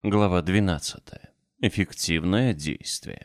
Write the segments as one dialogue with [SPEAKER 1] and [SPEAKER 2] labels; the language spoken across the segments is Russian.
[SPEAKER 1] Глава 12. Эффективное действие.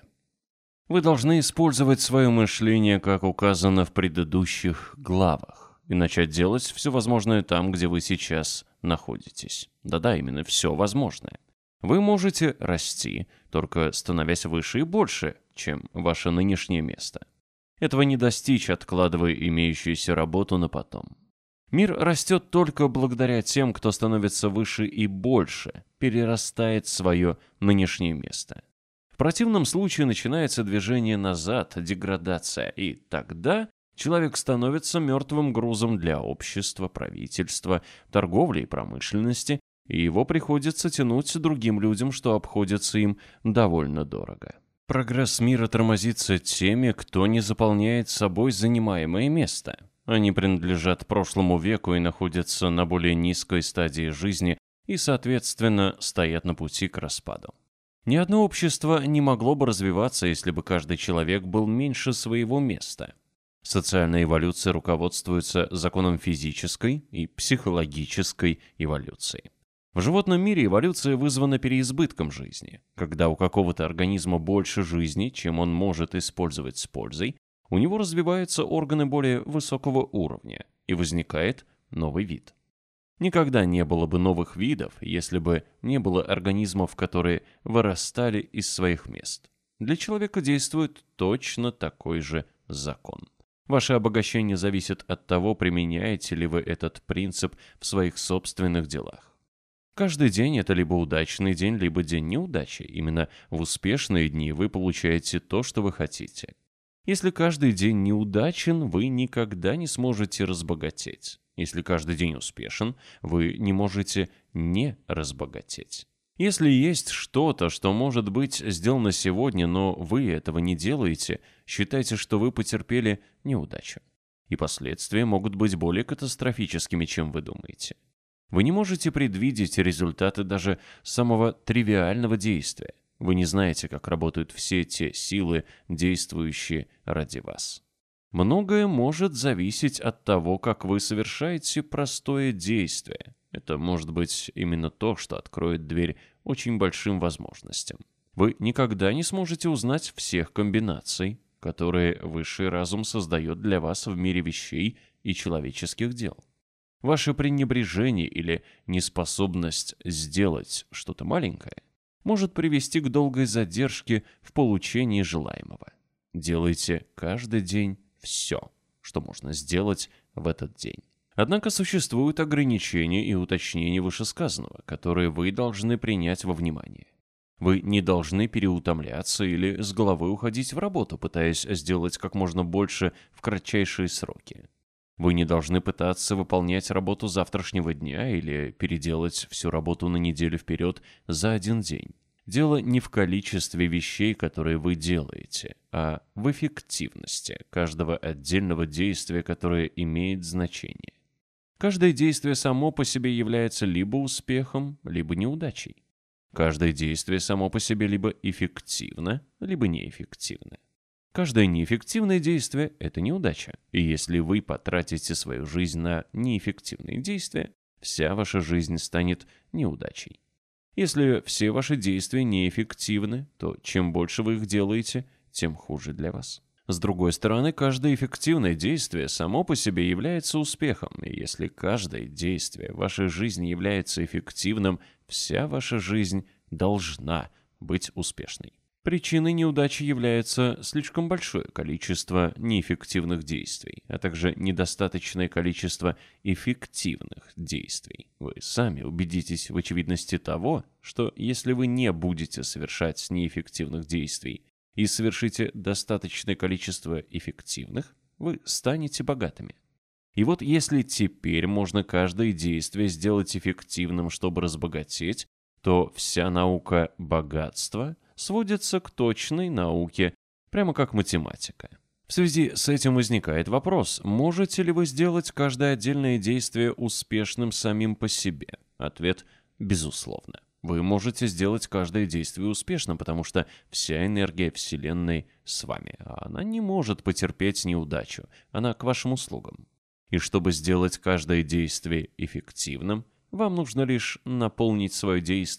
[SPEAKER 1] Вы должны использовать свое мышление, как указано в предыдущих главах, и начать делать все возможное там, где вы сейчас находитесь. Да-да, именно все возможное. Вы можете расти, только становясь выше и больше, чем ваше нынешнее место. Этого не достичь, откладывая имеющуюся работу на потом. Мир растет только благодаря тем, кто становится выше и больше, перерастает свое нынешнее место. В противном случае начинается движение назад, деградация, и тогда человек становится мертвым грузом для общества, правительства, торговли и промышленности, и его приходится тянуть другим людям, что обходится им довольно дорого. Прогресс мира тормозится теми, кто не заполняет собой занимаемое место. Они принадлежат прошлому веку и находятся на более низкой стадии жизни и, соответственно, стоят на пути к распаду. Ни одно общество не могло бы развиваться, если бы каждый человек был меньше своего места. Социальная эволюция руководствуется законом физической и психологической эволюции. В животном мире эволюция вызвана переизбытком жизни. Когда у какого-то организма больше жизни, чем он может использовать с пользой, у него развиваются органы более высокого уровня, и возникает новый вид. Никогда не было бы новых видов, если бы не было организмов, которые вырастали из своих мест. Для человека действует точно такой же закон. Ваше обогащение зависит от того, применяете ли вы этот принцип в своих собственных делах. Каждый день – это либо удачный день, либо день неудачи. Именно в успешные дни вы получаете то, что вы хотите. Если каждый день неудачен, вы никогда не сможете разбогатеть. Если каждый день успешен, вы не можете не разбогатеть. Если есть что-то, что может быть сделано сегодня, но вы этого не делаете, считайте, что вы потерпели неудачу. И последствия могут быть более катастрофическими, чем вы думаете. Вы не можете предвидеть результаты даже самого тривиального действия. Вы не знаете, как работают все те силы, действующие ради вас. Многое может зависеть от того, как вы совершаете простое действие. Это может быть именно то, что откроет дверь очень большим возможностям. Вы никогда не сможете узнать всех комбинаций, которые высший разум создает для вас в мире вещей и человеческих дел. Ваше пренебрежение или неспособность сделать что-то маленькое может привести к долгой задержке в получении желаемого. Делайте каждый день все, что можно сделать в этот день. Однако существуют ограничения и уточнения вышесказанного, которые вы должны принять во внимание. Вы не должны переутомляться или с головой уходить в работу, пытаясь сделать как можно больше в кратчайшие сроки. Вы не должны пытаться выполнять работу завтрашнего дня или переделать всю работу на неделю вперед за один день. Дело не в количестве вещей, которые вы делаете, а в эффективности каждого отдельного действия, которое имеет значение. Каждое действие само по себе является либо успехом, либо неудачей. Каждое действие само по себе либо эффективно, либо неэффективно. Каждое неэффективное действие – это неудача. И если вы потратите свою жизнь на неэффективные действия, вся ваша жизнь станет неудачей. Если все ваши действия неэффективны, то чем больше вы их делаете, тем хуже для вас. С другой стороны, каждое эффективное действие само по себе является успехом. И если каждое действие в вашей жизни является эффективным, вся ваша жизнь должна быть успешной. Причиной неудачи является слишком большое количество неэффективных действий, а также недостаточное количество эффективных действий. Вы сами убедитесь в очевидности того, что если вы не будете совершать неэффективных действий и совершите достаточное количество эффективных, вы станете богатыми. И вот если теперь можно каждое действие сделать эффективным, чтобы разбогатеть, то вся наука богатства сводится к точной науке, прямо как математика. В связи с этим возникает вопрос, можете ли вы сделать каждое отдельное действие успешным самим по себе? Ответ – безусловно. Вы можете сделать каждое действие успешным, потому что вся энергия Вселенной с вами, а она не может потерпеть неудачу, она к вашим услугам. И чтобы сделать каждое действие эффективным, вам нужно лишь наполнить свое действие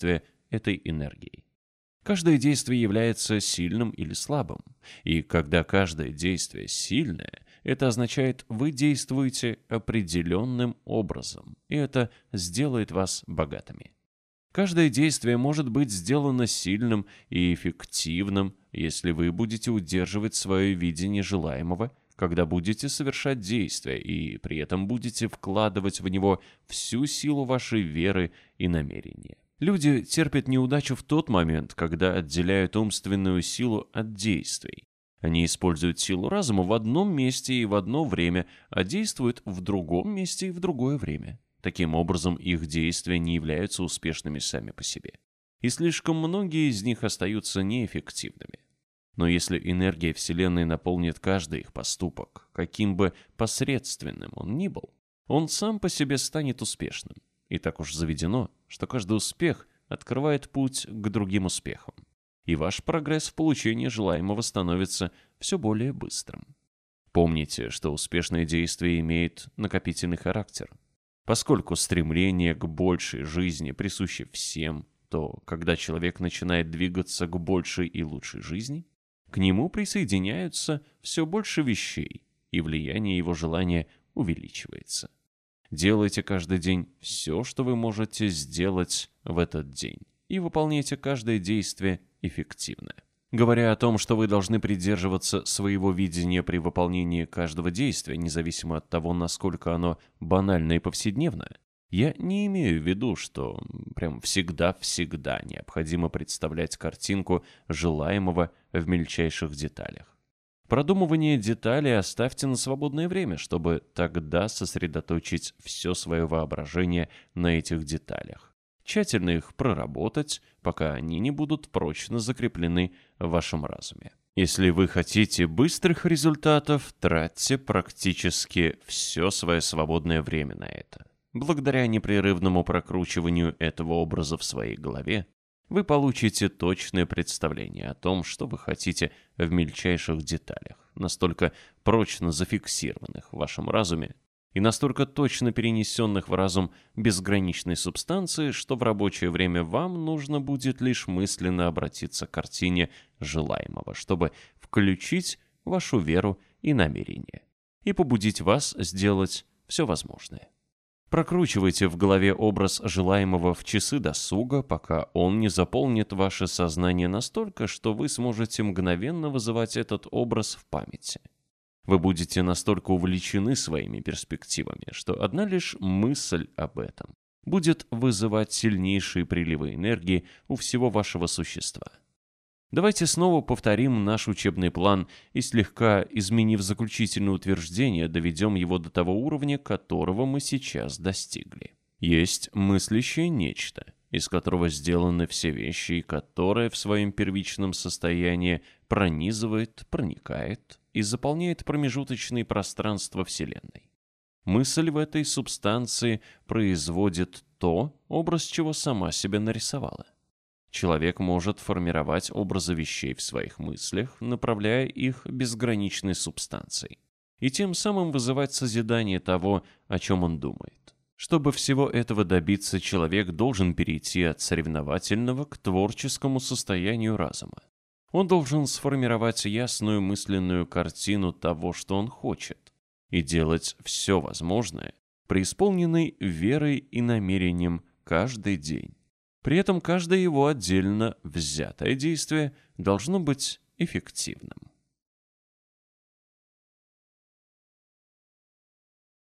[SPEAKER 1] этой энергией. Каждое действие является сильным или слабым. И когда каждое действие сильное, это означает, вы действуете определенным образом, и это сделает вас богатыми. Каждое действие может быть сделано сильным и эффективным, если вы будете удерживать свое видение желаемого, когда будете совершать действия и при этом будете вкладывать в него всю силу вашей веры и намерения. Люди терпят неудачу в тот момент, когда отделяют умственную силу от действий. Они используют силу разума в одном месте и в одно время, а действуют в другом месте и в другое время. Таким образом, их действия не являются успешными сами по себе. И слишком многие из них остаются неэффективными. Но если энергия Вселенной наполнит каждый их поступок, каким бы посредственным он ни был, он сам по себе станет успешным. И так уж заведено, что каждый успех открывает путь к другим успехам. И ваш прогресс в получении желаемого становится все более быстрым. Помните, что успешное действие имеет накопительный характер. Поскольку стремление к большей жизни присуще всем, то когда человек начинает двигаться к большей и лучшей жизни, к нему присоединяются все больше вещей, и влияние его желания увеличивается. Делайте каждый день все, что вы можете сделать в этот день, и выполняйте каждое действие эффективно. Говоря о том, что вы должны придерживаться своего видения при выполнении каждого действия, независимо от того, насколько оно банально и повседневно, я не имею в виду, что прям всегда-всегда необходимо представлять картинку желаемого в мельчайших деталях. Продумывание деталей оставьте на свободное время, чтобы тогда сосредоточить все свое воображение на этих деталях. Тщательно их проработать, пока они не будут прочно закреплены в вашем разуме. Если вы хотите быстрых результатов, тратьте практически все свое свободное время на это. Благодаря непрерывному прокручиванию этого образа в своей голове, вы получите точное представление о том, что вы хотите в мельчайших деталях, настолько прочно зафиксированных в вашем разуме и настолько точно перенесенных в разум безграничной субстанции, что в рабочее время вам нужно будет лишь мысленно обратиться к картине желаемого, чтобы включить вашу веру и намерение и побудить вас сделать все возможное. Прокручивайте в голове образ желаемого в часы досуга, пока он не заполнит ваше сознание настолько, что вы сможете мгновенно вызывать этот образ в памяти. Вы будете настолько увлечены своими перспективами, что одна лишь мысль об этом будет вызывать сильнейшие приливы энергии у всего вашего существа. Давайте снова повторим наш учебный план и, слегка изменив заключительное утверждение, доведем его до того уровня, которого мы сейчас достигли. Есть мыслящее нечто, из которого сделаны все вещи, и которое в своем первичном состоянии пронизывает, проникает и заполняет промежуточные пространства Вселенной. Мысль в этой субстанции производит то, образ чего сама себя нарисовала. Человек может формировать образы вещей в своих мыслях, направляя их безграничной субстанцией, и тем самым вызывать созидание того, о чем он думает. Чтобы всего этого добиться, человек должен перейти от соревновательного к творческому состоянию разума. Он должен сформировать ясную мысленную картину того, что он хочет, и делать все возможное, преисполненной верой и намерением каждый день. При этом каждое его отдельно взятое действие должно быть эффективным.